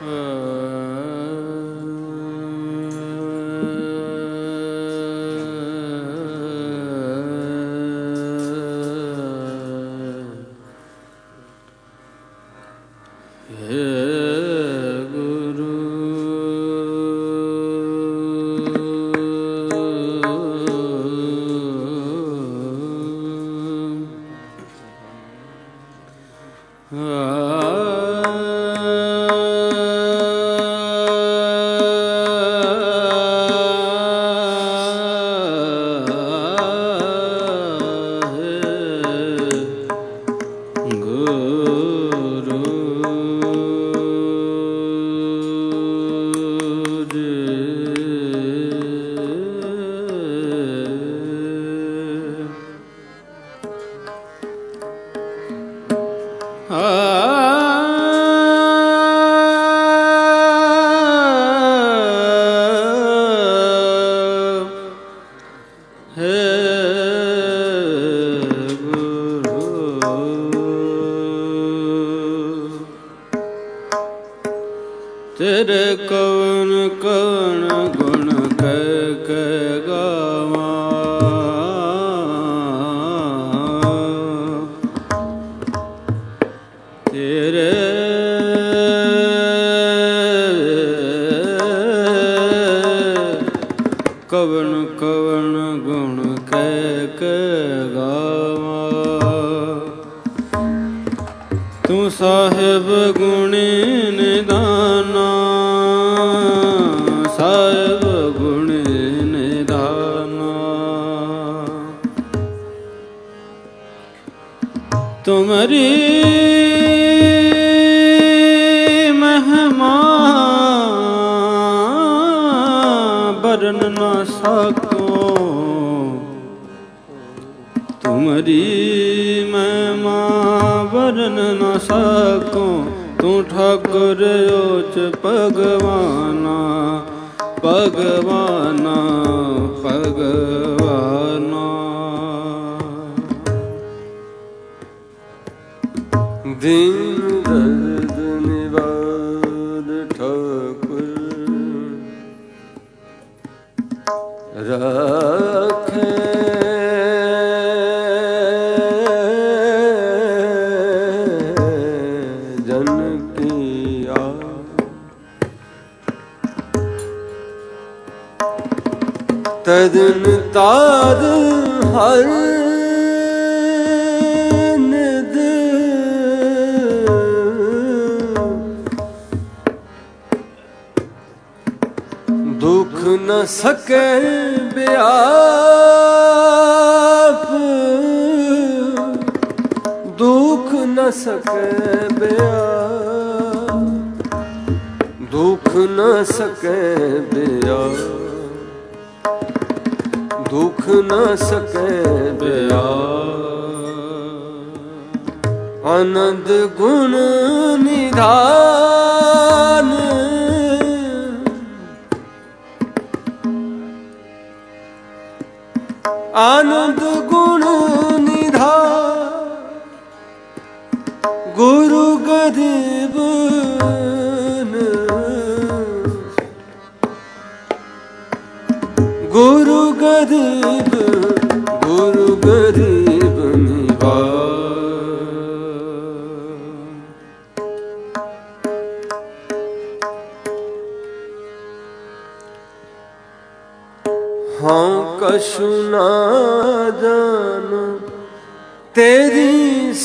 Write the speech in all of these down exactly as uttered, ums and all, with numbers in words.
तेरे कवन कवन गुण कह कह गावा तेरे कवन कवन गुण कह कह गावा तू साहिब गुणी निदाना साहिब गुणी निदाना तुम्हारी महिमा बरन न सको तुम्हारी महिमा बरन न सको तू ठाकुर ओच भगवाना भगवाना भगवाना दीन दर्द निवार ठाकुर राखे तदन तार हर निद दुख न सके ब्याप दुख न सके ब्याप दुख न सके ब्याप दुख न सके बया आनंद गुण निधान आनंद गुण निधान गुरु गरीब गुरु गरीब गुरु गरीब हाँ कछु ना जान तेरी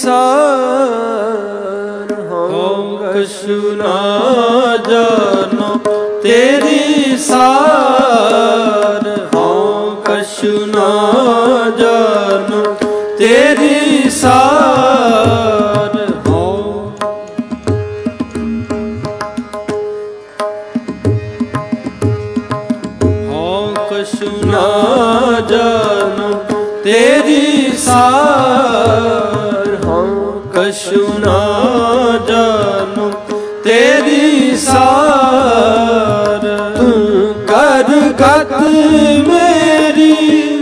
सार हाँ कछु ना जानो तेरी सार कछु ना जानो तेरी सार हो हो कछु ना जानो तेरी सार हो कछु ना जानो तेरी सार तू कर गत मेरी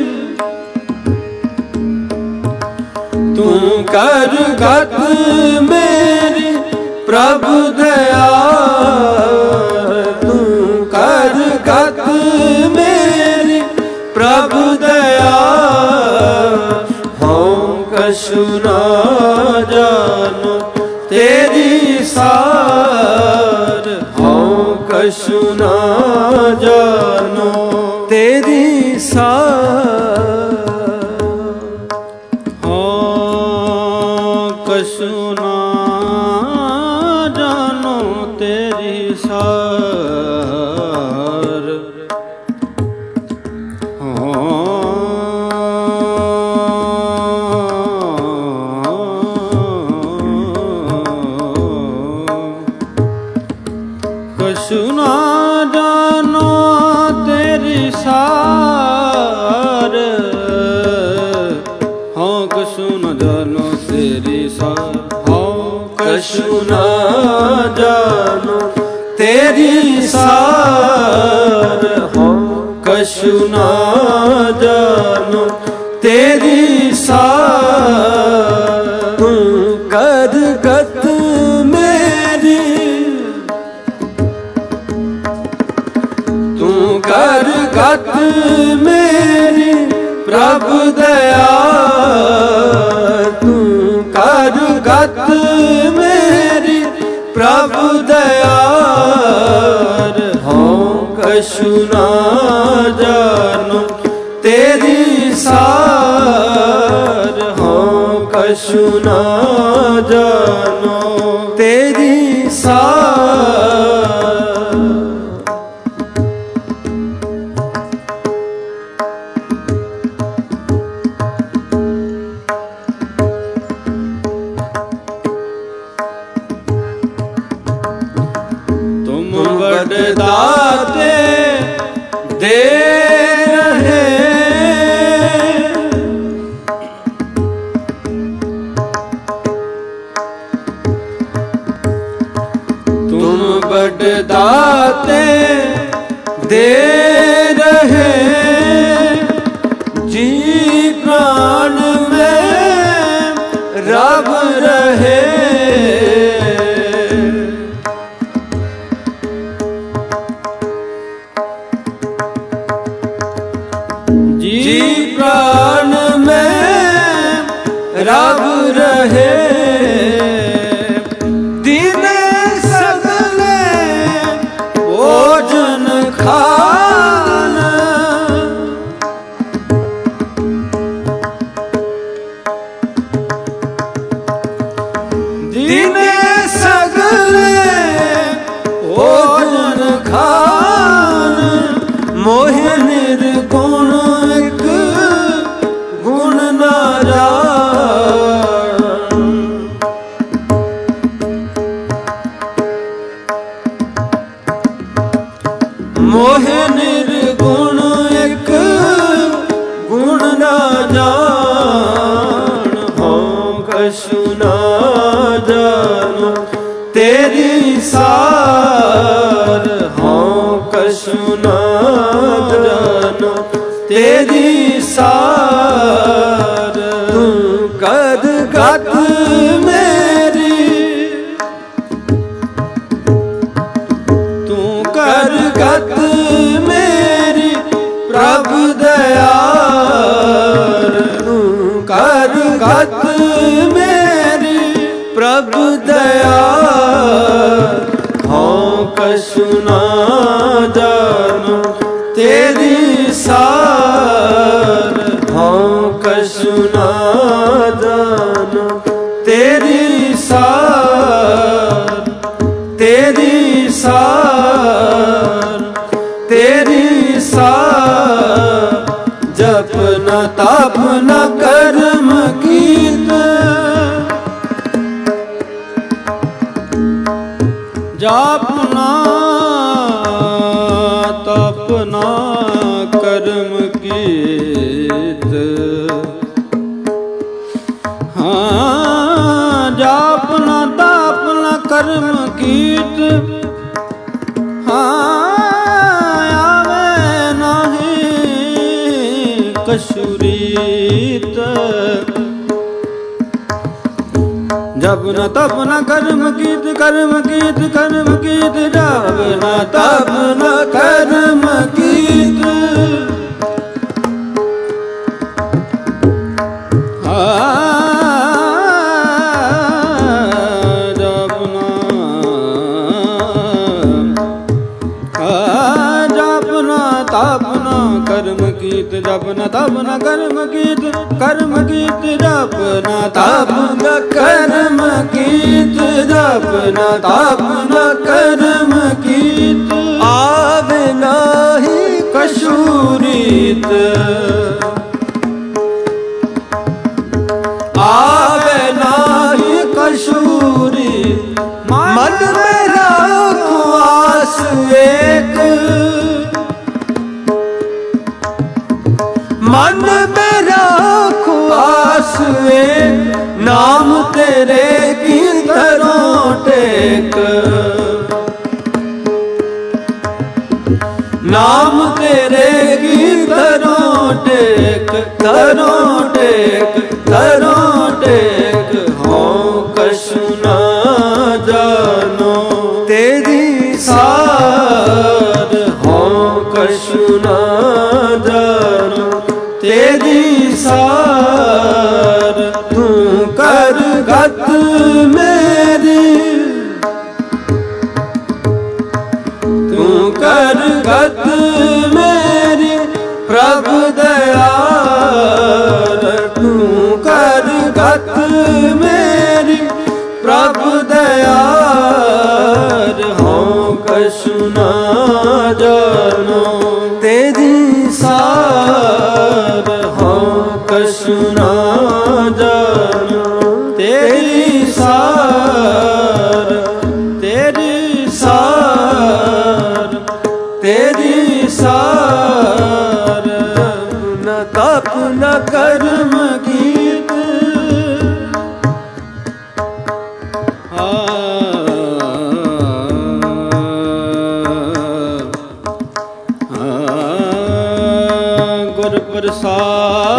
तू कर गत मेरी प्रभु दया कछु ना जानो तेरी सार। हाँ कछु ना जानो तेरी सार। कछु ना जानो तेरी सार। हाँ कछु ना जानो तेरी सार। हाँ कछु ना जानो तेरी सार। हाँ कछु ना जानो तेरी सार। तू कर गत मेरी कर गत मेरी प्रभु दया। तू कर गत मेरी प्रभु दया। हाँ कछु ना जानो तेरी सार। हाँ कछु ना जानो तेरी सार। दाते दे रहे तुम बड़ दाते दे रहे। जी प्राण में रब रहे। जी प्राण में रब रहे। दिन सगले भोजन खान। दिन सगले भोजन खान। मोहि निर्गुण गुण ना जान। मोह निर्गुण एक गुण ना जान। हाँ कछु ना जानो तेरी सार। हाँ कछु ना जानो तेरी सार। तू कर गत मेरी तू कर गत मेरी प्रभु दया। तू कर गत मेरी प्रभु दया। हाँ कछु ना जानो तेरी सार। हाँ कछु ना जानो तेरी सार। तेरी सार तेरी सार। जप न तप न कर्म कीत। जाप ना तप ना कर्म कीत। हाँ जाप ना तप ना कर्म कीत। हाँ आवे नहीं कशुरीत। जब न तब न कर्म कीत कर्म कीत कर्म कीत। जब न तब न कर्म कीत। जब न ਕਰਮ ਕੀਤ ਜਪ ਨ ਤਪ ਨ ਕਰਮ ਕੀਤ ਕਰਮ ਕੀਤ ਜਪ ਨ ਤਪ ਨ ਕਰਮ ਕੀਤ ਜਪ ਨ ਤਪ ਨ ਕਰਮ ਕੀਤ ਆਵੇ ਨਾਹੀ ਕਛੂ ਰੀਤ ਆਵੇ ਨਾਹੀ ਕਛੂ ਰੀਤ ਮਨ ਮੇਰਾ ਖੁਆਸ ਏਕ ਮਨ ਮੇਰਾ ਖੁਆਸ ਏਕ ਨਾਮ ਤੇਰੇ ਕੀ ਤਰੋਂ ਟੇਕ ਨਾਮ ਤੇਰੇ ਕੀ ਤਰੋਂ ਟੇਕ ਤਰੋਂ ਟੇਕ ਤਰੋਂ ਟੇਕ ਹਉ ਕਛੂ ਨਾ ਜਾਨੋ ਤੇਰੀ ਸਾਰ ਹਉ ਕਛੂ ਨਾ ਜਾਨੋ ਤੇਰੀ ਸਾਰ ਤੂੰ ਕਰ ਗਤ ਮੇਰੀ ਤੂੰ ਕਰ ਗਤ ਮੇਰੀ ਪ੍ਰਭ ਦਇਆਲ ਤੂੰ ਕਰ ਗਤ ਮੇਰੀ ਪ੍ਰਭ ਦਇਆਲ ਹਉ ਕਛੂ ਨਾ ਜਾਨੋ ਤੇਰੀ ਸਾਰ ਹਉ ਕਛੂ ਨਾ ਜਾਨੋ ਤੇਰੀ ਸਾਰ ਤੇਰੀ ਸਾਰ ਤੇਰੀ ਸਾਰ ਨ ਤਪ ਨ ਕਰਮ ਕੀਤ ਗੁਰ ਪ੍ਰਸਾਦ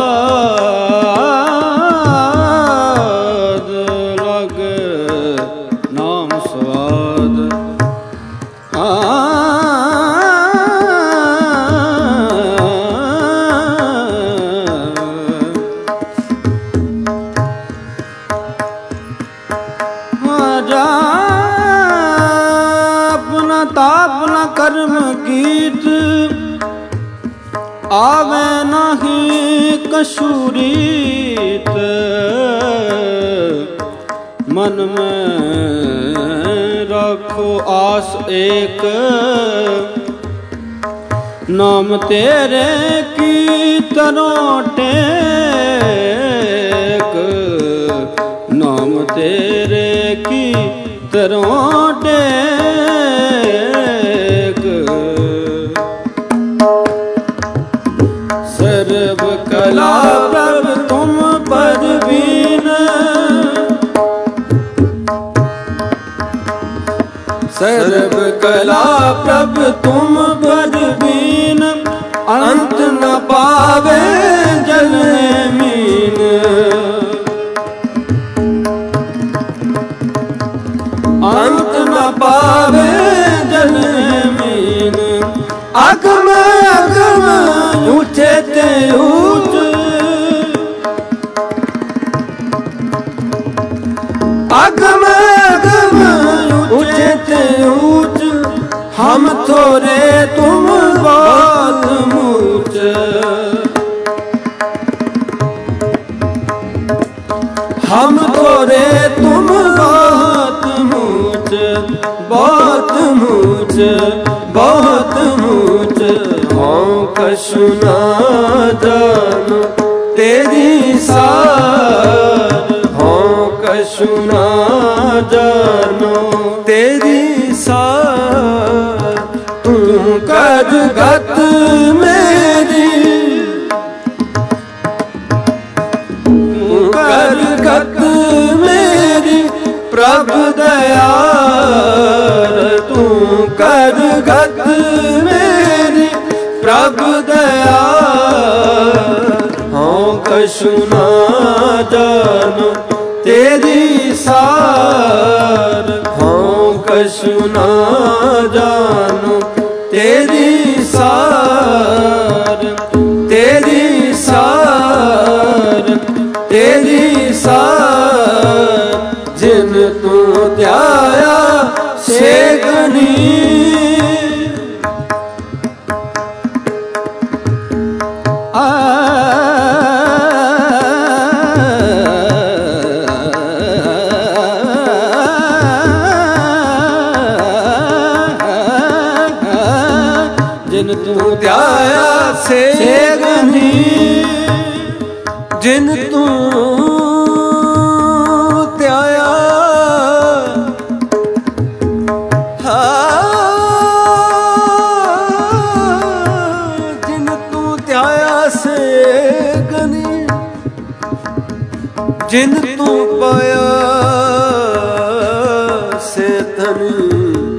ਲਗ ਨਾਮ ਸਵਾਦ ਆਪਣਾ ਤਾਪ ਨ ਕਰਮ ਕੀਤ ਆਵੇ ਨਾਹੀ ਕਛੂ ਰੀਤ ਮਨ ਮੈਂ ਰੱਖੋ ਆਸ ਏਕ ਨਾਮ ਤੇਰੇ ਕੀ ਤਰੋਂ ਟੇਕ ਨਾਮ ਤੇਰੇ ਕੀ ਤਰੋਂ ਟੇਕ ਸਰਬ ਕਲਾ ਪ੍ਰਭ ਤੁਮ ਪਰਵੀਨ ਸਰਬ ਕਲਾ ਪ੍ਰਭ ਤੁਮ ਪਰਵੀਨ ਅੰਤ ਨ ਪਾਵੇ ਜਲ ਮੀਨ ਅੰਤ ਨ ਪਾਵੇ ਜਲ ਮੀਨ ਅਗਮ ਅਗਮ ਉੱਚੇ ਤੇ ਉੱਚ ਅਗਮ ਅਗਮ ਉੱਚੇ ਤੇ ਉੱਚ ਹਮ ਥੋਰੇ ਤੁਮ ਬਹੁਤ ਮੂਚ ਹਮ ਥੋਰੇ ਤੁਮ ਬਹੁਤ ਮੂਚ ਬਹੁਤ ਮੂਚ ਬਹੁਤ ਮੂਚ ਹਉ ਕਛੂ ਨਾ ਜਾਨੋ ਤੇਰੀ ਸਾਰ ਹਉ ਕਛੂ ਨਾ ਜਾਨੋ ਤੇਰੀ ਸਾਰ ਤੂੰ ਕਰ ਗਤ ਮੇਰੀ ਤੂੰ ਕਰ ਗਤ ਮੇਰੀ ਪ੍ਰਭ ਦਇਆਲ ਤੂੰ ਕਰ ਗਤ ਮੇਰੀ ਪ੍ਰਭ ਦਇਆਲ ਹਉ ਕਛੂ ਨਾ ਜਾਨੋ ਤੇਰੀ ਸਾਰ ਹਉ ਕਛੂ ਨਾ ਜਾਨੋ ਤੇਰੀ ਸਾਰ ਤੇਰੀ ਸਾਰ ਤੇਰੀ ਸਾਰ ਜਿਨ ਤੂੰ ਧਿਆਇਆ ਸੇਗਨੀ ਜਿਨ ਤੂੰ ਧਿਆਇਆ ਸੇ ਗਨੀ ਜਿਨ ਤੂੰ ਧਿਆਇਆ ਜਿਨ ਤੂੰ ਧਿਆਇਆ ਸੇ ਗਨੀ ਜਿਨ ਤੂੰ ਪਾਇਆ ਸੇ ਧਨੀ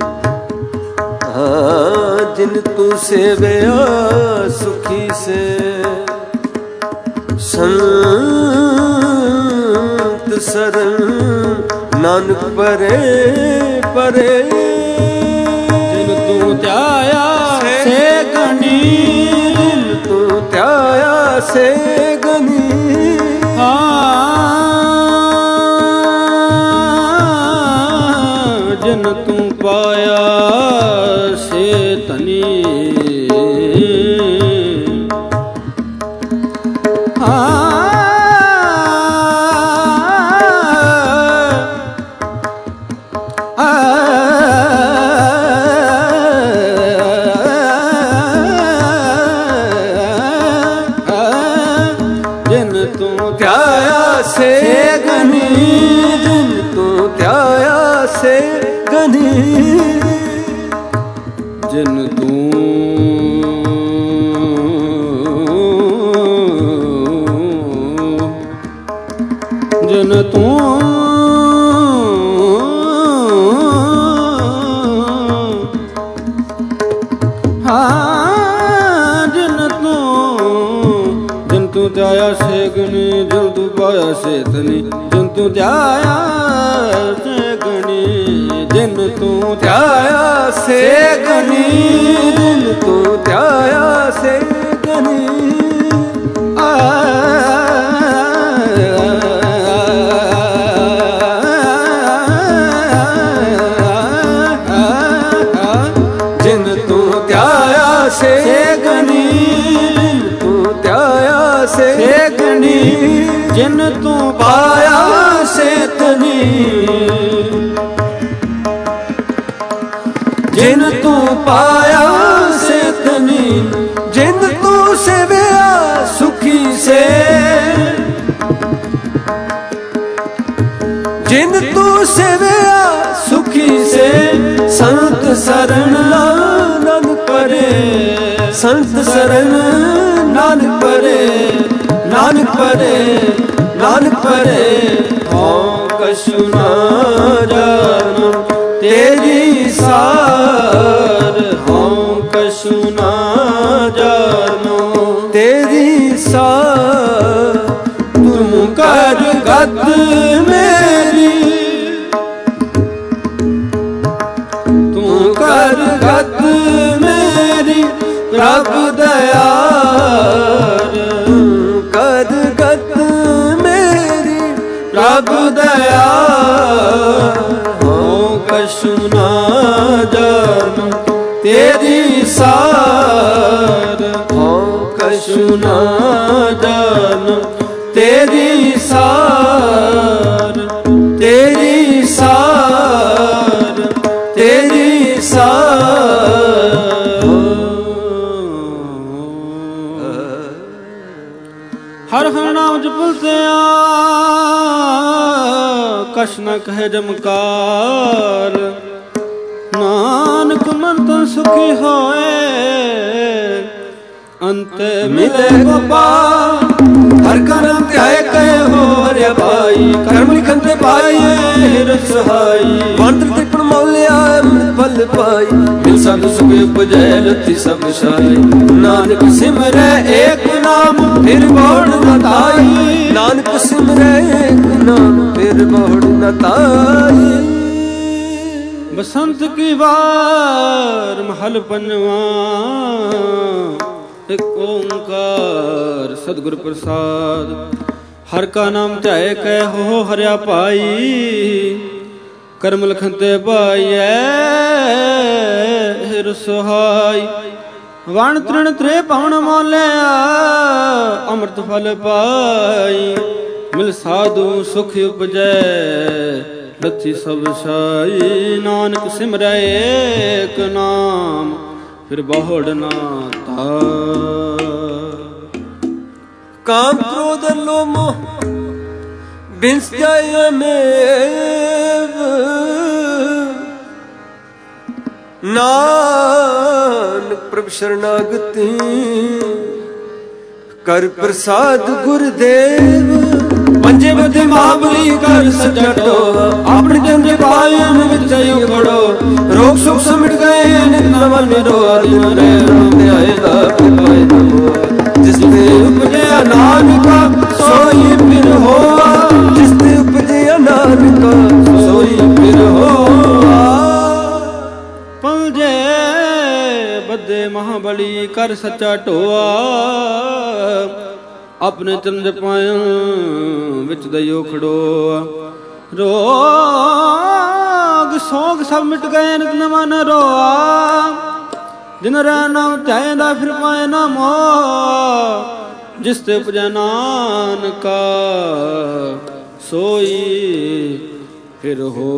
ਜਿਨ ਤੂੰ ਸੇਵਿਆ ਸੁਖੀ ਸੇ ਸੰਤ ਸਰਨ ਨਾਨਕ ਪਰੇ ਪਰੇ ਜਿਨ ਤੂੰ ਧਿਆਇਆ ਸੇ ਗਨੀ ਜਿਨ ਤੂੰ ਧਿਆਇਆ ਸੇ ਗਨੀ ਹਾਂ ਜਿਨ ਤੂੰ ਪਾਇਆ ਸੇ ਧਨੀ ਜਿਨ ਤੂੰ ਧਿਆਇਆ ਸੇ ਗਨੀ ਜਿਨ ਤੂੰ ਧਿਆਇਆ ਸੇ ਗਨੀ ਜਿਨ ਤੂੰ ਜਿਨ ਤੂੰ ਹਾਂ ਜਿਨ ਤੂੰ ਜਿਨ ਤੂੰ ਧਿਆਇਆ ਸੇ ਗਨੀ ਜਿਨ ਤੂੰ ਪਾਇਆ ਸੇ ਧਨੀ ਜਿਨ ਤੂੰ ਧਿਆਇਆ ਸੇ ਗਨੀ ਜਿਨ ਤੂੰ ਧਿਆਇਆ ਸੇ ਗਨੀ ਜਿਨ ਤੂੰ ਧਿਆਇਆ ਸੇ ਗਨੀ ਜਿਨ ਤੂੰ ਧਿਆਇਆ ਸੇ ਗਨੀ ਤੂੰ ਧਿਆਇਆ ਸੇ ਗਨੀ ਜਿਨ ਤੂੰ ਪਾਇਆ ਸੇ ਧਨੀ ਜਿਨ ਤੂੰ ਪਾਇਆ ਸੇ ਧਨੀ ਜਿਨ ਤੂੰ ਸੇਵਿਆ ਸੁਖੀ ਸੇ ਜਿਨ ਤੂੰ ਸੇਵਿਆ ਸੁਖੀ ਸੇ ਸੰਤ ਸਰਨ ਨਾਨਕ ਪਰੇ ਸੰਤ ਸਰਨ ਨਾਨਕ ਪਰੇ ਨਾਨਕ ਪਰੇ ਨਾਨਕ ਪਰੇ ਹਉ ਕਛੁ ਨਾ ਜਾਣੋ ਤੇਰੀ ਸਾਰ ਹਉ ਕਛੁ ਨਾ ਜਾਣੋ ਤੇਰੀ ਸਾਰ ਤੂੰ ਕਰ ਗਤ ਮੇਰੀ ਤੂੰ ਕਰ ਗਤ ਮੇਰੀ ਪ੍ਰਭ ਦਇਆਲ ਕਦ ਗਤ ਮੇਰੀ ਪ੍ਰਭ ਦਇਆਲ ਹਉ ਕਛੁ ਨਾ ਜਾਣੋ ਤੇਰੀ ਸਾਰ ਹਉ ਕਛੁ ਨਾ ਜਾਣੋ ਤੇਰੀ ਸਾਰ ਤੇਰੀ ਸਾਰ ਤੇਰੀ ਸਾਰ ਹਰ ਹਰ ਨਾਮ ਜਪਲਤਿਆ ਕਛ ਨ ਕਹੇ ਜਮਕਾਰ ਨਾਨਕ ਮਨ ਤਨ ਸੁਖੀ ਹੋਏ ਅੰਤ ਮਿਲੇ ਗੋਪਾਲ ਹਰ ਕਰਮ ਧਿਆਏ ਕਹੇ ਹੋ ਹਰਿ ਭਾਈ ਕਰਮ ਲਿਖਨ ਤੇ ਪਾਈਏ ਹਿਰ ਸਹਾਈ ਵੰਤਰ ਤ੍ਰਿਪਣ ਮੌਲਿਆ ਅੰਮ੍ਰਿਤ ਫਲ ਪਾਈ ਮਿਲ ਸਾਧੂ ਸੁਖ ਉਪਜੈ ਰਤੀ ਸਭ ਸਾਈ ਨਾਨਕ ਸਿਮਰੈ ਏਕ ਨਾਮ ਫਿਰ ਬੋੜ ਨ ਤਾਈ ਨਾਨਕ ਸਿਮਰੈ ਏਕ ਨਾਮ ਫਿਰ ਬੋੜ ਨ ਤਾਈ ਬਸੰਤ ਕੀ ਵਾਰ ਮਹਲ ਪੰਜਵਾ ਇੱਕ ਓੰਕਾਰ ਸਤਿਗੁਰ ਪ੍ਰਸਾਦ ਹਰ ਕਾ ਨਾਮ ਧਿਆਏ ਕਹਿ ਹੋ ਹਰਿਆ ਭਾਈ ਕਰਮ ਲਖਨ ਤੇ ਪਾਈਐ ਹਿਰ ਸੁਹਾਈ ਵਣ ਤ੍ਰਿਣ ਤ੍ਰੇ ਪਵਨ ਮੋਲਿਆ ਅੰਮ੍ਰਿਤ ਫਲ ਪਾਈ ਮਿਲ ਸਾਧੂ ਸੁਖ ਉਪਜੈ ਰਥੀ ਸਭ ਸਾਈ ਨਾਨਕ ਸਿਮਰੈ ਏਕ ਨਾਮ फिर बहुड़ ना था। काम क्रोध लोभ मोह बिंस जाय में नानक प्रभु शरणागति कर प्रसाद गुरुदेव। पंजे बदे महाबली कर सच्चा टोआ अपने चंद्र पायन विच उखड़ो रोग सुख समिट गए नित नवा निरोआ दिन रे राम आए दा कृपाए नमो जिसते उपजया नानका सोई फिर होआ जिसते उपजया नानका सोई फिर होआ। पंजे बदे महाबली कर सच्चा टोआ अपने चंद्र पायन विच दयो खड़ोआ रोग सोग सब मिट गए नित नवा न रोआ जिन रै नाम ध्यायेंदा फिर पाए ना मोह जिस ते उपजै नानका सोई फिर हो।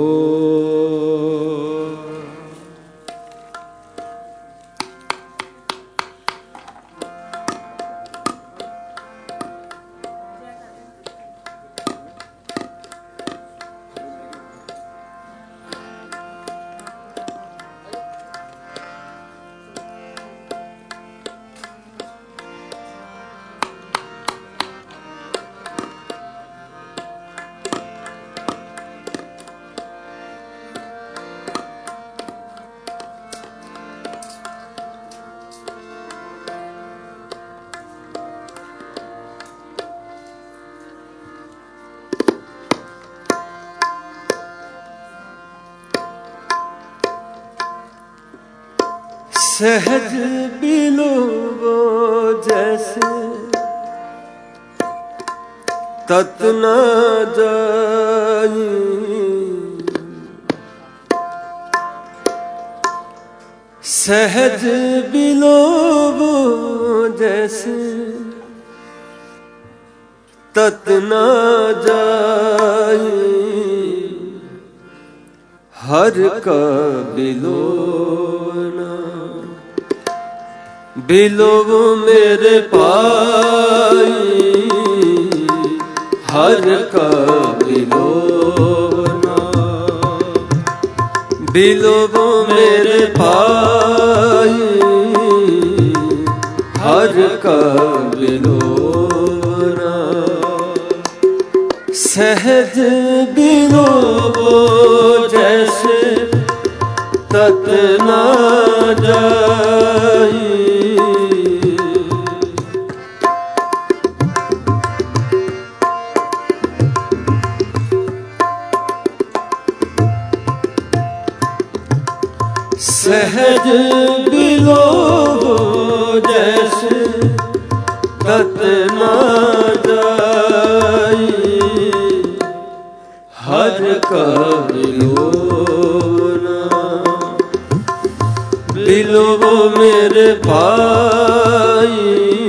सहज बिलोवो जैसे तत न जाई सहज बिलोवो जैसे तत न जाई हर का बिलोना बिलोव मेरे पाई हर का बिलोना बिलोव मेरे पाई हर का बिलोना सहज बिलोवो जैसे तत न जाई सहज बिलोवो जैसे तत न जाई हर का बिलोना बिलोवो मेरे पाई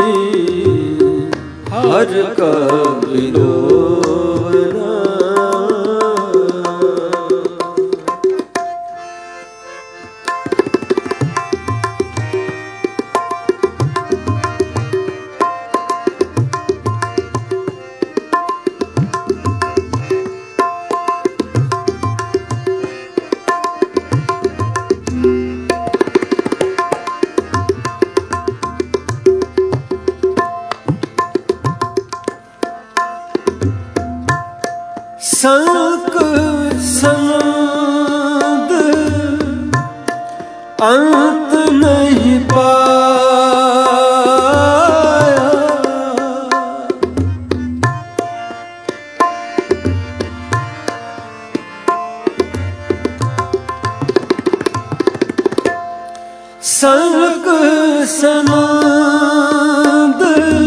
हर का बिलोना। संक संद अंत नहीं पाया संक संद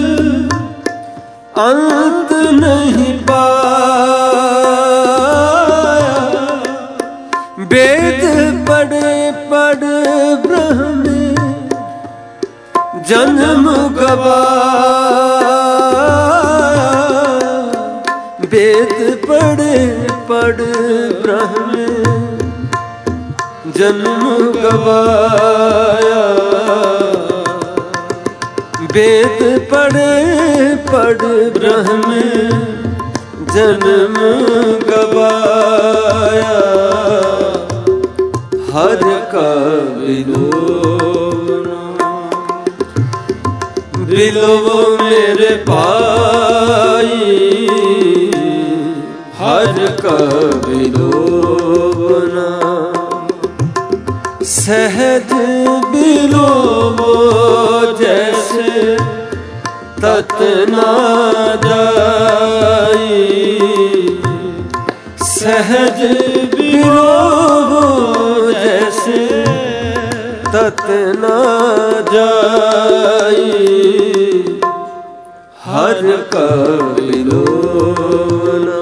अंत नहीं पाया वेद पढ़े पढ़ ब्रह्म जन्म गवाया वेद पढ़े पढ़ ब्रह्म जन्म गवाया वेद पढ़े पढ़ ब्रह्म जन्म गवाया, हर का विलोना विलोव मेरे पाई, हर का विलोना सहज विलोवो जैसे तत ना जाई, सहज विलोवो जैसे तत ना जाई, हर का विलोना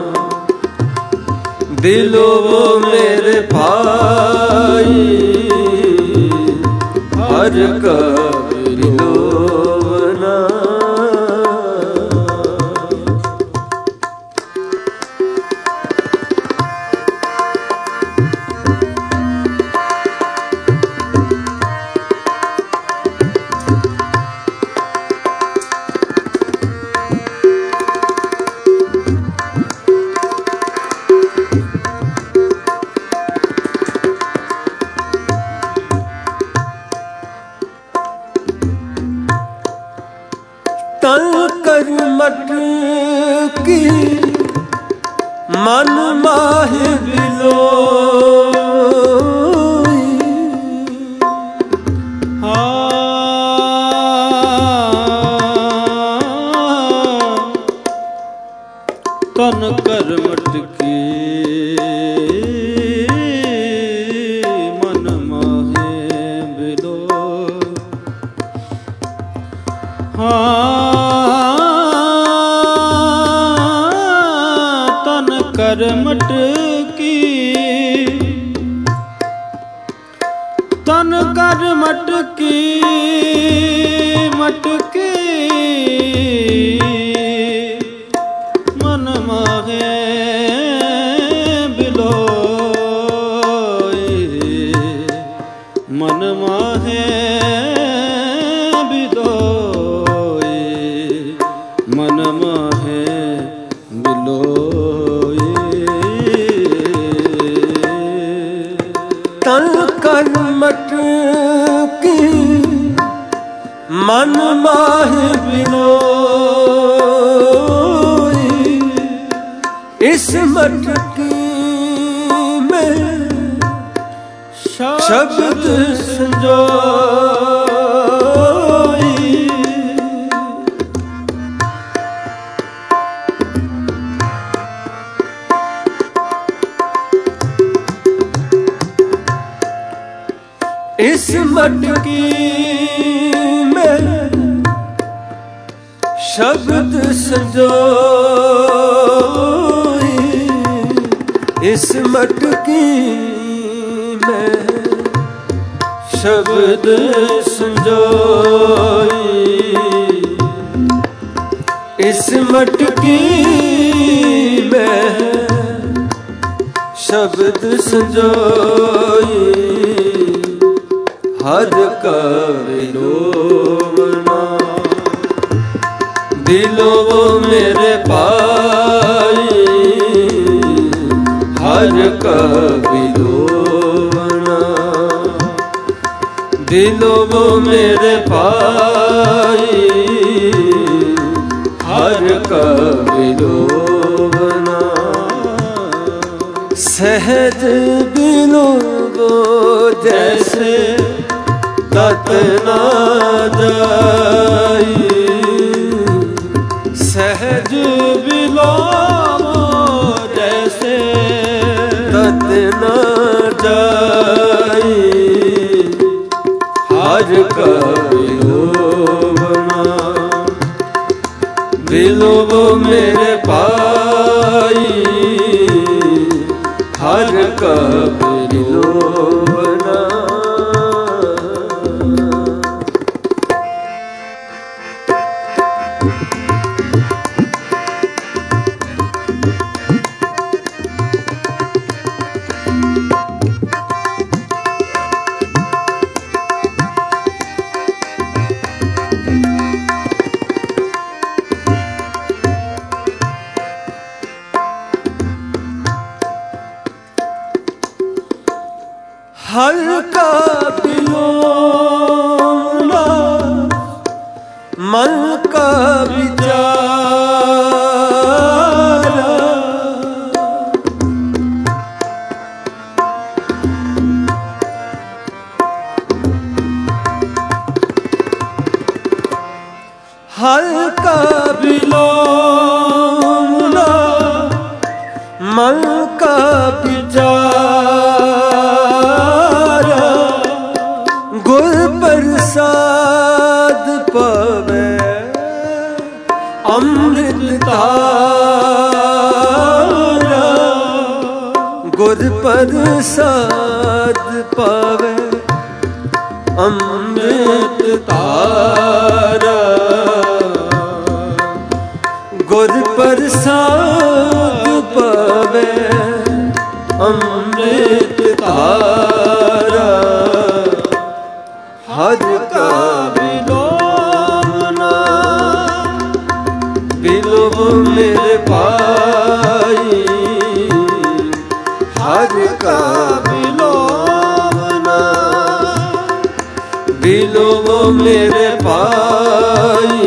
विलोवो मेरे भाई, हर का विलोना कर मट की मन माहे बिलोई, तन कर मट की मन माहे बिलोई, कर मटकी तन कर मटकी मटकी मन माहे बिलोई, मन माहे बिलोई, मन माहे बिलोई। तन कर मटकी मन माहे बिलोई, इस मटकी में शब्द संजोई, इस मटकी में शब्द संजोई, इस मटकी में शब्द संजोई, इस मटकी में शब्द संजोई, हर का विलोवना दिलोवो मेरे पाई, हर का विलोवना दिलोवो मेरे पाई, हर का विलोवना सहज विलोवो जैसे तत ना जाई, सहज विलोवो जैसे तत ना जाई, हर का विलोवना विलोवो मेरे पाई, हर का विलोवना। हर का विलोमना मन का विचारा गुर प्रसाद पावे अमृत तारा गुर प्रसाद पावे अमृत तारा गुर प्रसाद पावे अमृत तारा हर का विलोमना विलोम मेरे पाई हर का विलोमना विलोम मेरे पाई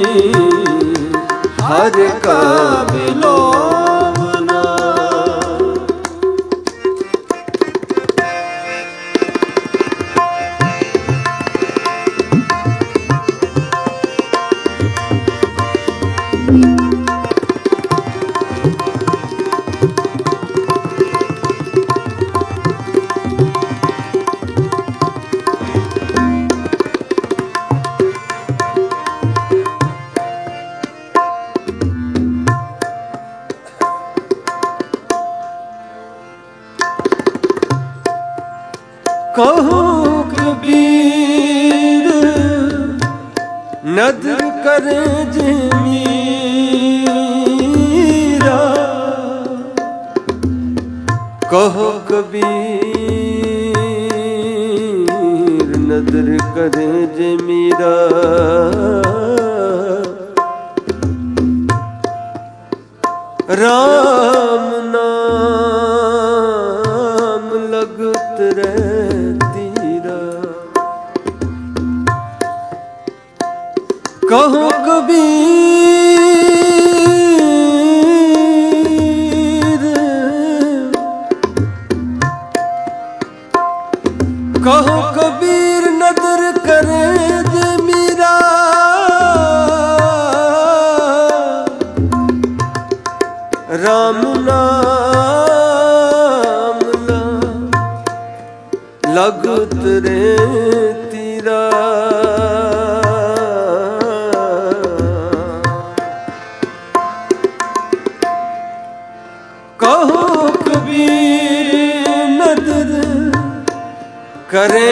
हर का विलोमना कहो कबीर नदर करे जे मीरा कहो कबीर नदर करे जे मीरा राम नाम लगत रहती रा कहो कबीर कहो कबीर नदर करे जे मीरा राम नाम लगत रे तीरा कहो कबीर नदर करे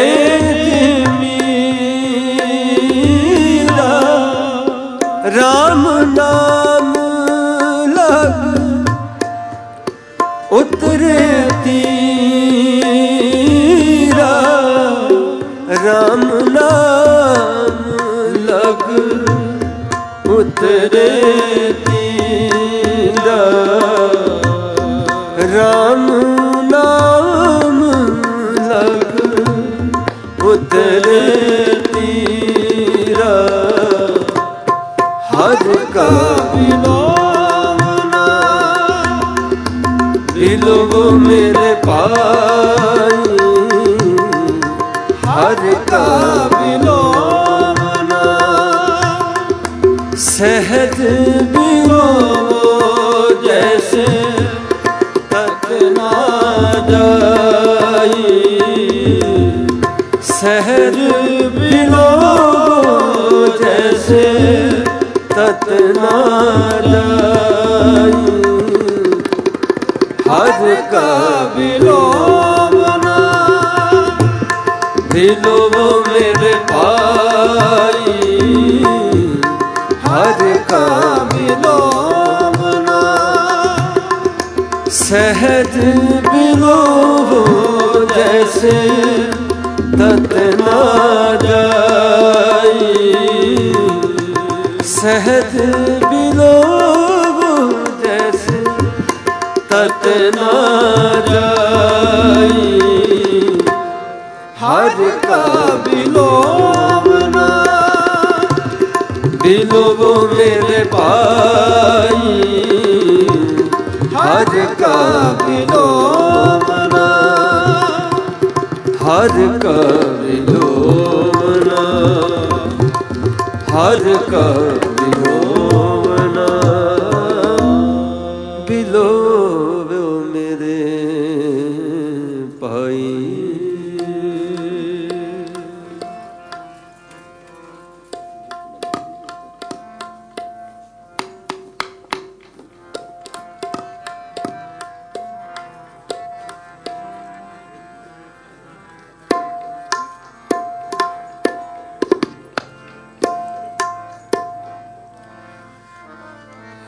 मीरा राम नाम लग उतरे तीरा राम नाम लग उतरे तीरा राम नाम लग उतरे तीरा हर का विलोमना विलोम मेरे पाई हर का विलोमना सहज विलोम जैसे तक ना जाई सहज विलोम जैसे तत ना जाई हर का विलोमना विलोम मेरे पाई हर का विलोमना सहज विलोम जैसे तत ना जाई सहज विलोम जैसे तत ना जाई हर का विलोमना विलोम मेरे पाई हर का विलोमना हर का विलोमना हर का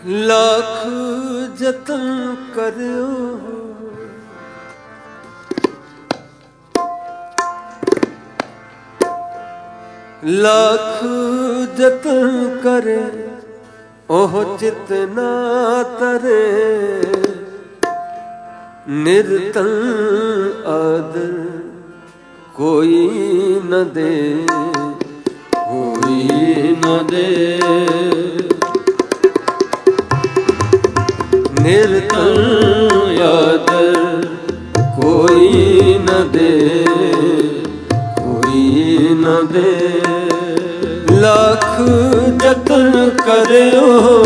ਲੱਖ ਜਤਨ ਕਰਿਓ ਲੱਖ ਜਤਨ ਕਰੇ ਉਹ ਚਿਤ ਨਾ ਤਰੇ ਨਿਰਤਨ ਆਦਰ ਕੋਈ ਨ ਦੇ ਕੋਈ ਨ ਦੇ ਨਿਰਤਨ ਆਦਰ ਕੋਈ ਨ ਦੇ ਕੋਈ ਨ ਦੇ ਲੱਖ ਜਤਨ ਕਰਿਓ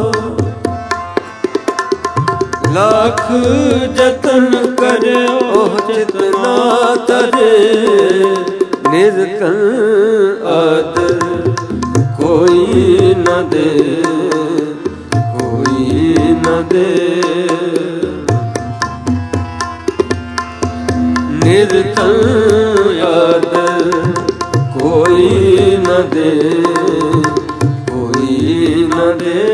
ਲੱਖ ਜਤਨ ਕਰਿਓ ਚਿਤ ਨਾ ਤਰੇ ਨਿਰਤਨ ਆਦਰ ਕੋਈ ਨ ਦੇ ਕੋਈ ਨ ਦੇ ਨਿਰਤਨ ਆਦਰ ਕੋਈ ਨ ਦੇ ਕੋਈ ਨ ਦੇ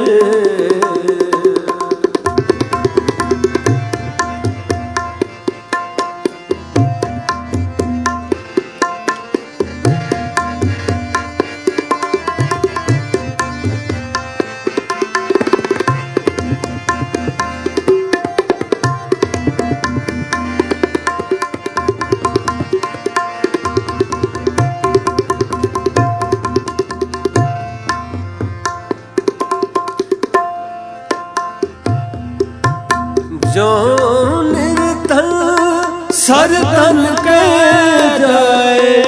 ਜੋ ਨਿਰਤਨ ਸਰ ਤਨ ਕਹਿ ਜਾਏ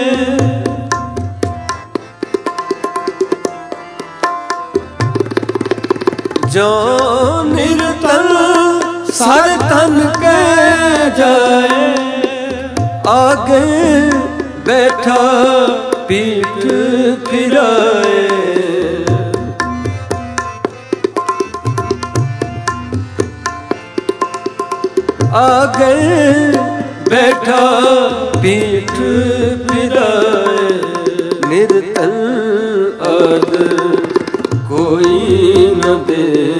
ਜੋ ਨਿਰਤਨ ਸਰ ਤਨ ਕਹਿ ਜਾਏ ਆਗੇ ਬੈਠਾ ਪੀਠ ਫਿਰਾਏ ਆਗੇ ਬੈਠਾ ਪੀਠ ਫਿਰਾਏ ਨਿਰਤਨ ਆਦਰ ਕੋਈ ਨ ਦੇ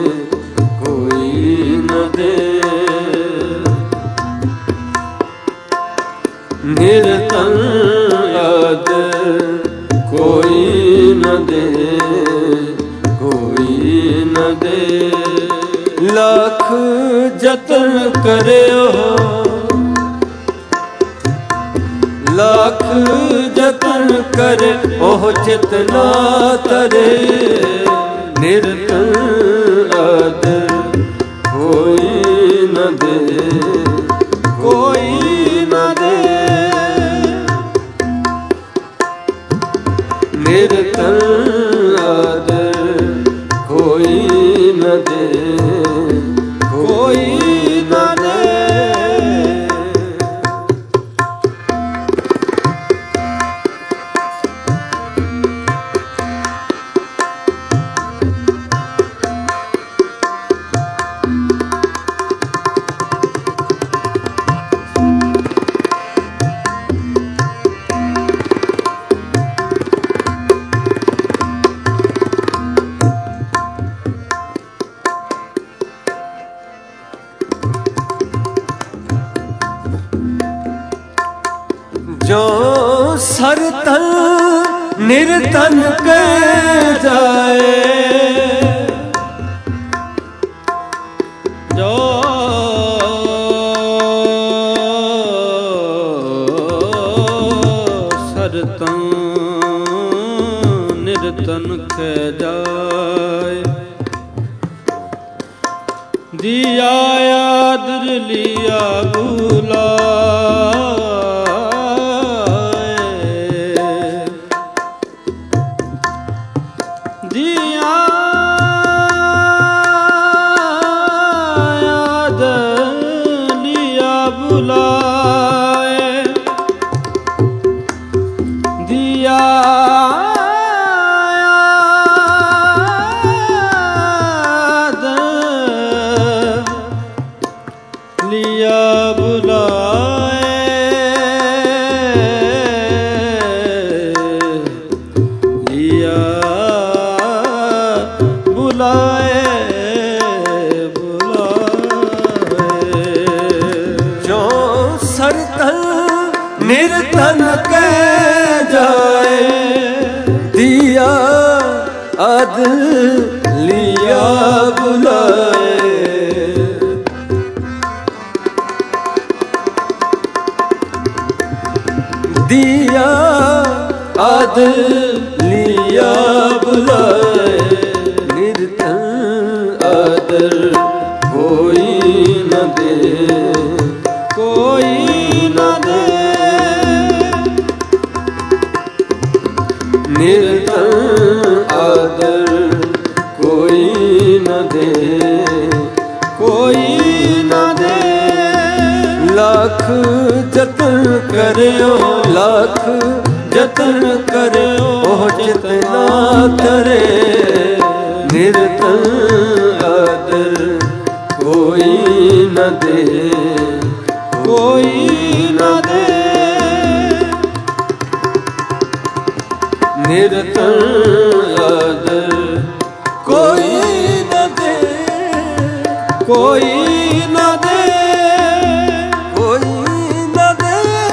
ਕੋਈ ਨ ਦੇ ਨਿਰਤਨ ਆਦਰ ਕੋਈ ਨ ਦੇ ਕੋਈ ਨ ਦੇ ਲੱਖ ਜਤਨ ਕਰਿਓ ਲੱਖ ਜਤਨ ਕਰੇ ਉਹ ਚਿਤ ਨਾ ਤਰੇ ਨਿਰਤਨ ਆਦਰ ਕੋਈ ਨ ਦੇ ਕੋਈ ਨ ਦੇ ਨਿਰਤਨ ਆਦਰ ਕੋਈ ਨ ਦੇ ਕੋਈ ਨ ਦੇ ਜੋ ਸਰ ਤਨ ਨਿਰਤਨ ਕਹਿ ਜਾਏ ਜੋ ਸਰ ਤਨ ਨਿਰਤਨ ਕਹਿ ਜਾਏ ਦਿਆ ਆਦਰ ਲਿਆ ਬੁਲਾ ਦਿਆ ਆਦਰ ਲਿਆ ਬੁਲਾਏ ਦਿਆ ਆਦਰ ਲਿਆ ਬੁਲਾਏ ਲਿਆ ਬੁਲਾਏ लिया बुलाए। दिया आद लिया बुलाए। निर्धन आदर कोई न दे, कोई न दे। निर्धन आदर कोई न दे, कोई न दे। लाख जतन करियो, लाख जतन करियो, पहुँचत ना करे। निर्धन आदर कोई न दे, कोई न दे। निर्धन आदर कोई न दे, कोई न दे। कोई न दे।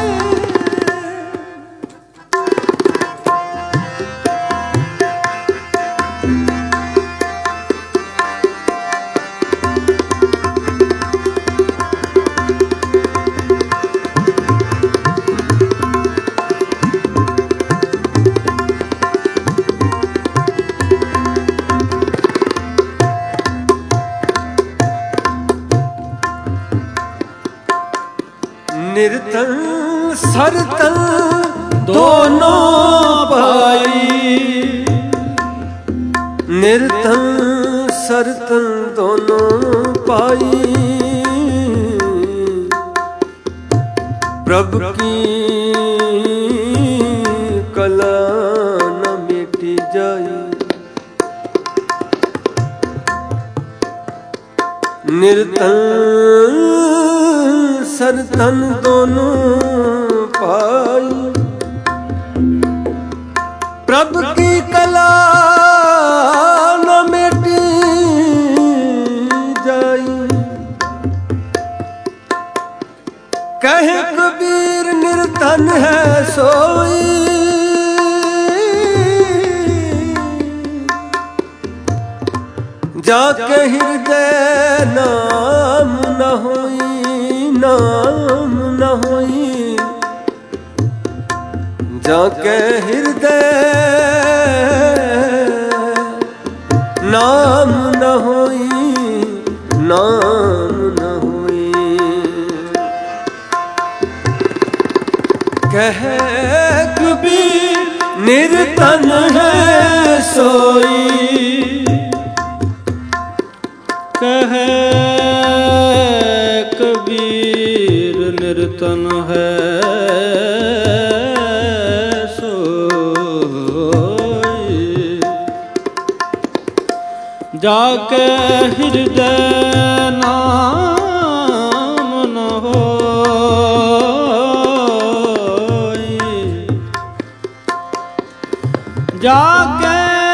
निर्धन सरतन दोनों पाई। निर्धन सरतन दोनों पाई। प्रभु की कला न मिटी जाई। निर्धन सरतन दोनों पाई। प्रभु की कला न मिटी जाई। कहे कबीर निर्धन है सोई। जाके हृदय नाम न होई, नाम न होई। जाके हृदय नाम न होई, नाम न होई। कह कबीर निर्धन है सोई। कहे कबीर निर्धन है सोई। जाके हृदय नाम न होई। जाके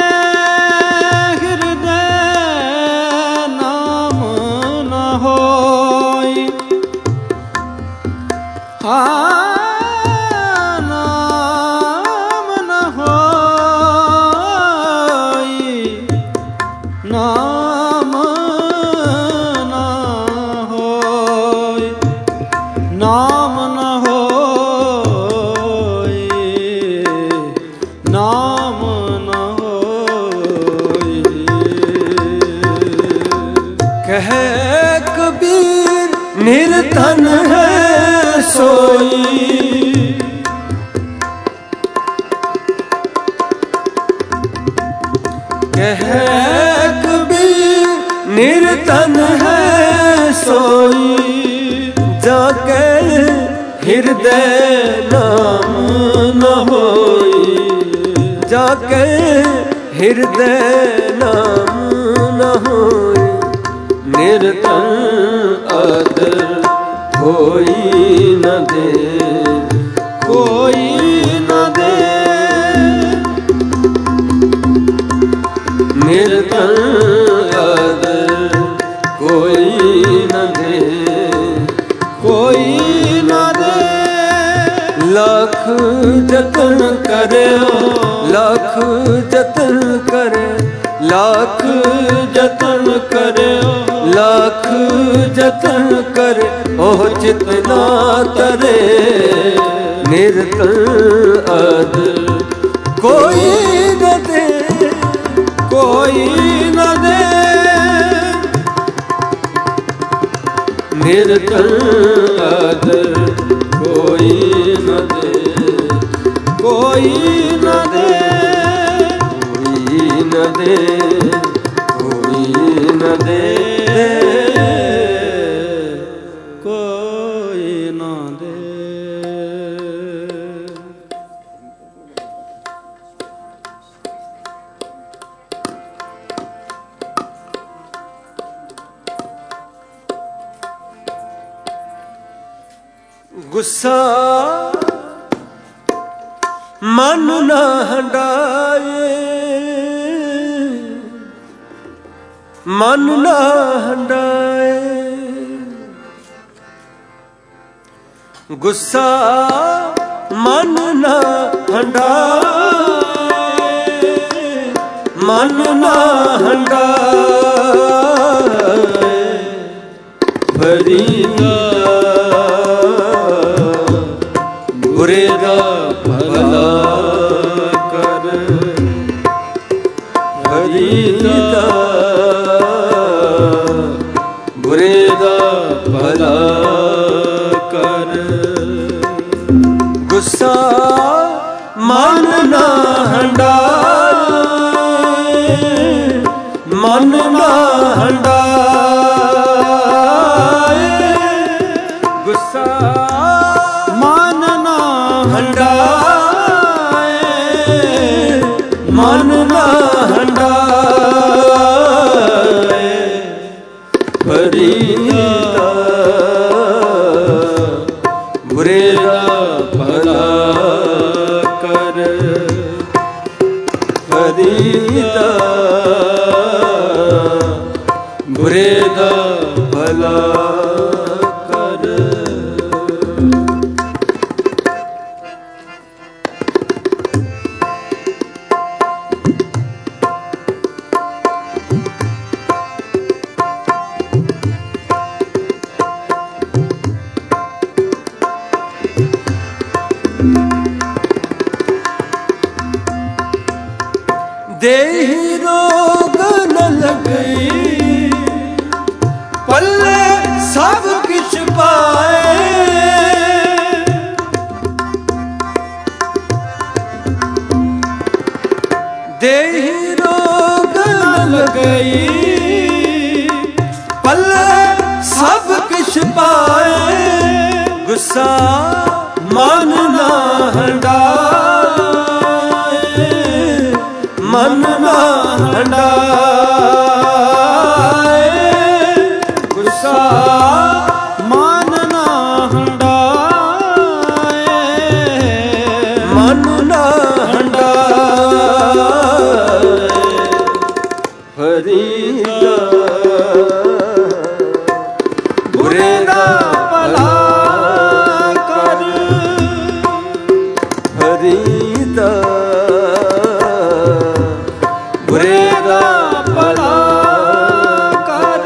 नाम न होई। नाम न होई। नाम न होई। नाम न होई। कह कबीर निर्धन है सोई। कह कबीर निर्धन है सोई। जाके हृदय नाम न होई। जाके हृदय नाम न होई। निर्धन आदर कोई न दे, कोई न दे। निर्धन आदर कोई न दे, कोई न दे। लाख जतन करे, लाख जतन करे, लाख जतन करे लाख जतन करे ओह चित ना तरे निरतन अद कोई न दे कोई न दे निरतन अद कोई न दे कोई न दे कोई न दे कोई न दे कोई न दे। गुस्सा मन न हंडाए मन न हंडाए गुस्सा मन न हंडाए मन न हंडाए फरीदा बुरे दा भला कर फरीदा बुरे दा भला कर गुस्सा मन ना हंडाए मन ना हंडाए गुस्सा मन ना हंडाए मन ना हंडाए फरीदा बुरे दा भला कर फरीदा बुरे दा भला कर। देहि रोग न लगई पल्ले सब किछ पाए देहि रोग न लगई पल्ले सब किछ पाए गुस्सा मन ना हंडाए मन ना हंडाए गुस्सा मन ना हंडाए मन ना हंडाए फरीदा बुरे दा भला कर फरीदा बुरे दा भला कर।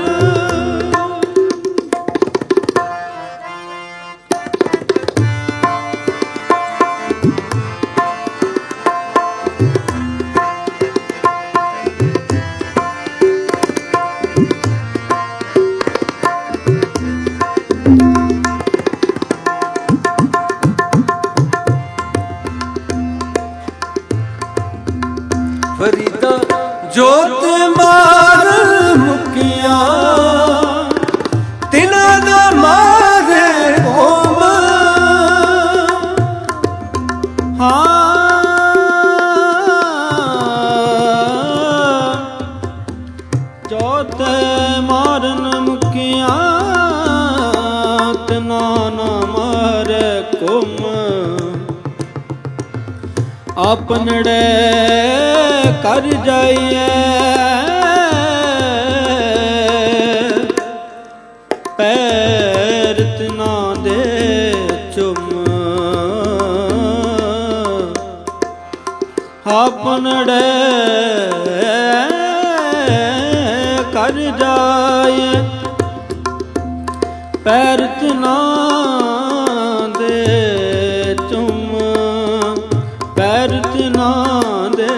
फरीदा जोत मार मुकिया तिना ना मारे ओम हाँ जोत मारन मुकिया तना ना मारे कुम अपनड़े कर जाइए पैर तना दे चुम अपनड़े ਕਰ ਜਾਏ, ਪੈਰ ਤਿਨਾ ਦੇ ਚੁੰਮ, ਪੈਰ ਤਿਨਾ ਦੇ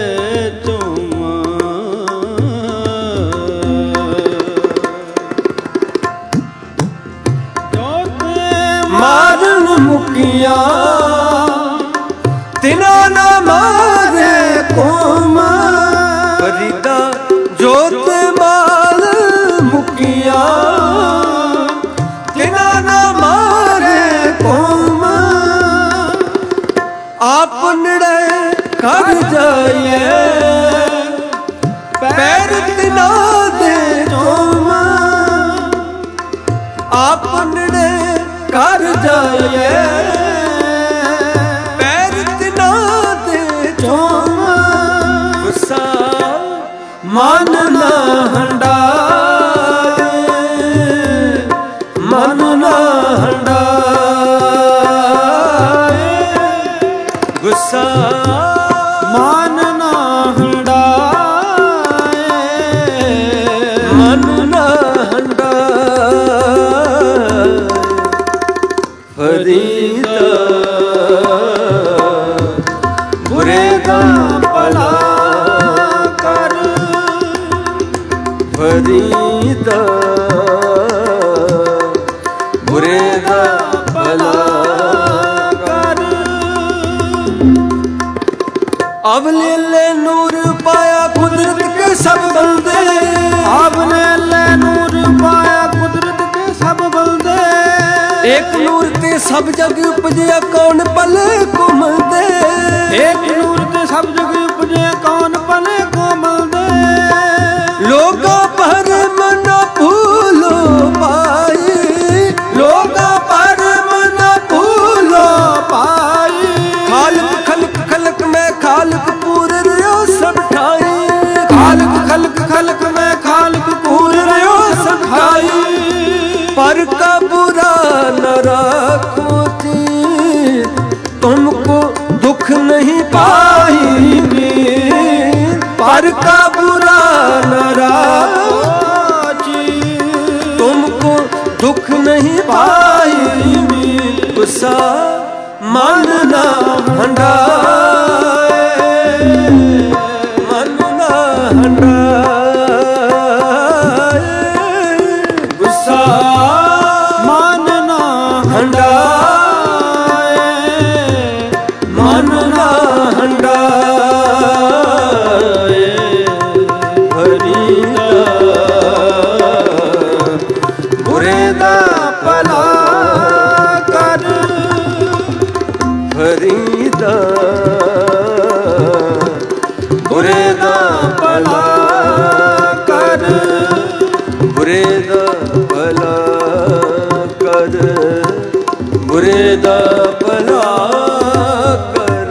ਮਾਰਨ ਮੁਕੀਆਂ ਤਿਨਾ ਨਾ ਮਾਰੇ ਕੋਮ, ਫਰੀਦਾ ਜੋਤ ਮਾਲ ਮੁਕੀਆਂ ਤਿਨਾ ਨਾ ਮਾਰੇ ਕੋਮ, ਆਪ ਨੜੇ ਕਰ ਜਾਈਏ, ਪੈਰ ਤਿਨਾ ਦੇ ਚੋਮ, ਆਪ ਨੜੇ ਕਰ ਜਾਈਏ, ਪੈਰ ਤਿਨਾ ਤੇ ਚੋਮ, ਗੁੱਸਾ ਮਨ ਨਾ ਹੰਡਾਏ, ਮਨ ਨਾ ਹੰਡਾਏ, ਗੁੱਸਾ ਮਨ ਨਾ ਹੰਡਾਏ, ਮਨ ਨਾ ਫਰੀਦਾ ਬੁਰੇ ਦਾ ਭਲਾ ਕਰ, ਫਰੀਦਾ ਬੁਰੇ ਦਾ ਭਲਾ ਕਰ, ਅਵਲੇ ਲੈ ਨੂਰ ਪਾਇਆ ਕੁਦਰਤ ਕੇ ਸਭ ਬੰਦੇ, ਆਪਨੇ ਲੈ ਨੂਰ ਪਾਇਆ ਕੁਦਰਤ ਕੇ ਸਭ ਬੰਦੇ, ਏਕ ਨੂਰ ਤੇ ਸਭ ਜਗ ਉਪਜਿਆ ਕੌਣ ਪਲੇ ਘੁੰਮਦੇ, ਏਕ ਨੂਰ ਤੇ ਸਭ ਜਗ ਉਪਜਿਆ ਕੌਣ ਪਲੇ ਘੁੰਮਦੇ, ਲੋਗਾ ਪਰ ਮਨ ਭੂਲੋ ਪਾਈ, ਲੋਗਾ ਪਰ ਮਨ ਭੂਲੋ ਪਾਈ, ਖਾਲਕ ਖਲਕ ਖਲਕ ਮੈਂ ਖਾਲਕ ਪੂਰ ਰਿਓ ਸਭ ਠਾਈ, ਖਾਲਕ ਖਲਕ ਖਲਕ ਮੈਂ ਖਾਲਕ ਪੂਰ ਰਿਓ ਸਭ ਠਾਈ, पर का बुरा न राखो जी, तुमको दुख नहीं पाएंगे, पर का बुरा न राखो जी, तुमको दुख नहीं पाएंगे, गुस्सा मन ना हंडाए, मन ना हंडाए, गुस्सा मन ना हंडाए, मन ना हंडाए, फरीदा बुरे दा भला कर, फरीदा बुरे दा भला कर, बुरे दा भला कर, बुरे दा भला कर।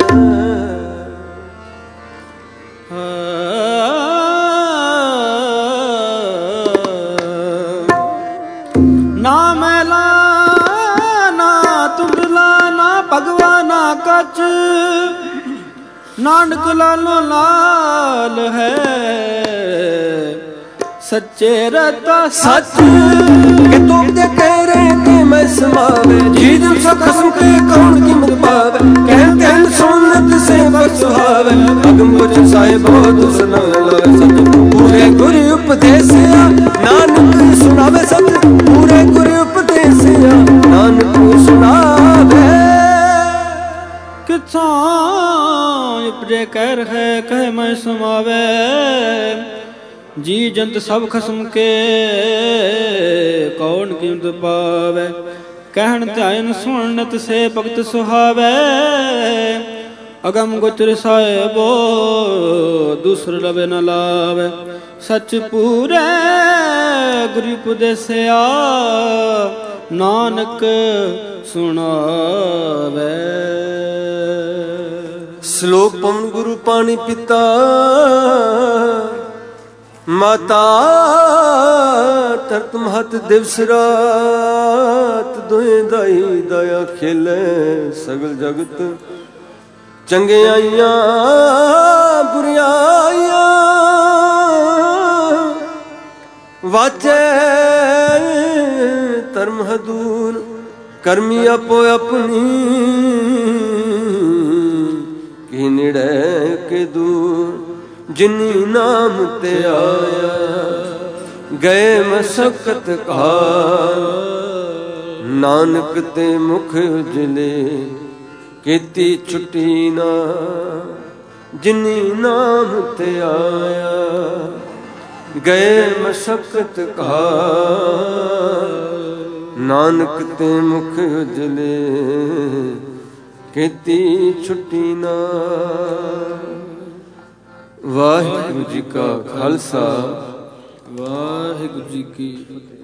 ना मैला ना तुमला ना भगवाना कच, नानक लालो लाल है सच्चे रहता सच के तुम दे कह रहे थे मैं समावे, जी जब सा खसम के कौन कीमत पावे, कहते हैं सुन्नत से बसुहावे, अगम कुछ साहिब बहुत सुना लावे सच, पूरे गुरु उपदेश नानक सुनावे सच, पूरे गुरु उपदेश नानक सुनावे, किथों उपजे कर है कह मैं समावे, जी जंत सब खसम के कौन कीमत पावे, कहन ध्यान सुनत से भगत सुहावे, अगम गोचर साहिबो दूसर लवे न लावे, सच पूरे गुरु उपदेसिया नानक सुनावे। श्लोक पवन गुरु पानी पिता माता तरत महत दिवस रात, दोए दाई दया खेले सगल जगत, चंगियाइयां बुरियाइयां ਵਾਚੈ ਧਰਮ ਹਦੂਰ ਕਰਮੀ ਆਪੋ ਆਪਣੀ ਕੀ ਨਿੜੈ ਕੇ ਦੂਰ ਜਿਨੀ ਨਾਮ ਤੇ ਆਇਆ ਗਏ ਮਸਕਤ ਘਾਰ ਨਾਨਕ ਤੇ ਮੁਖ ਉਜਲੇ ਕੀਤੀ ਛੁੱਟੀ ਨਾ ਜਿਨੀ ਨਾਮ ਤੇ ਆਇਆ ਗਏ ਮਸਕਤ ਘਾਰ ਨਾਨਕ ਤੇ ਮੁਖ ਉਜਲੇ ਕੀਤੀ ਛੁੱਟੀ ਨਾ। ਵਾਹਿਗੁਰੂ ਜੀ ਕਾ ਖਾਲਸਾ, ਵਾਹਿਗੁਰੂ ਜੀ ਕੀ ਫਤਿਹ।